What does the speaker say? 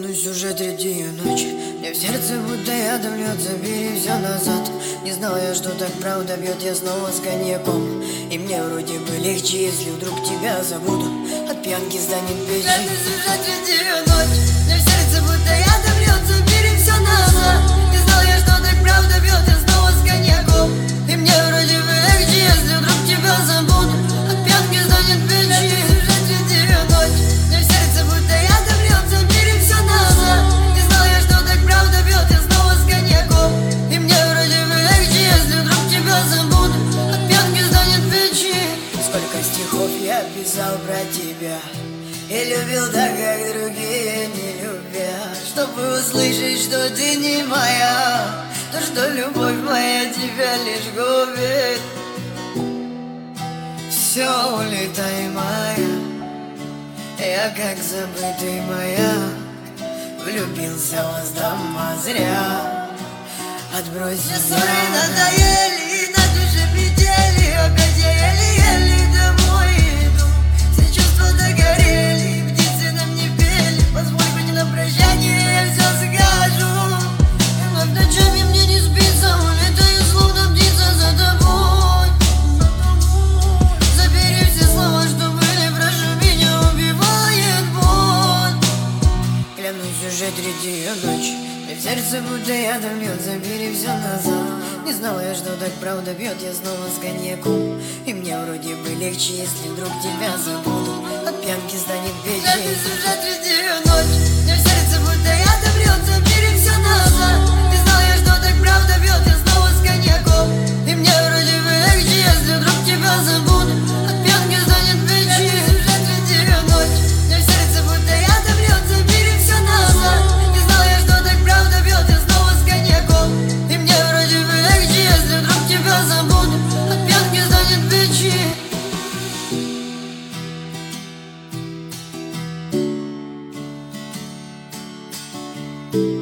Клянусь, уже третью ночь. Мне в сердце будто ядом льется, бери все назад. Не знал я, что так правда бьет, я снова с коньяком. И мне вроде бы легче, если вдруг тебя забуду. От пьянки станет печь. Клянусь, уже третью ночь. Мне в сердце будто ядом льется, бери все назад. Не знал я, что так правда бьет, я снова с коньяком. И мне вроде бы легче, если вдруг тебя забуду. От пьянки станет печь. Уже третью ночь. Мне в сердце будто ядом льется, бери все назад. Не знал я, что так правда бьет, я снова с коньяком. И мне вроде бы легче, если вдруг тебя забуду. От пьянки станет печи. Сколько стихов я писал про тебя и любил так, как другие не любят. Чтобы услышать, что ты не моя, то, что любовь моя тебя лишь губит. Все, улетай, моя, я как забытый маяк. Влюбился в вас дома зря. Отбрось меня. Ссоры надоели, на душе пределе. Опять я еле-еле домой иду. Все чувства догорели, птицы нам не пели. Позволь мне на прощание, я все скажу. И вновь ночами мне не спится, улетаю словно птица за тобой. Забери все слова, что были, прошу, меня убивает боль. Клянусь, уже третью ночь. И в сердце будто ядом льет, забери все назад. Не знала я, что так правда бьет, я снова с коньяком. И мне вроде бы легче, если вдруг тебя забуду. От пьянки станет печь. Клянусь, уже третью ночь. Мне в сердце будто ядом льет, забери все назад. Не знала я, что так правда бьет, я снова с коньяком. И мне вроде бы легче, если вдруг тебя забуду. От пьянки станет печь. Уже третью ночь. Мне в сердце будто ядом льет, забери все назад. Не знала я, что так правда бьет, я снова с коньяком. И мне вроде бы легче, если вдруг тебя забуду. От пьянки станет печи. Thank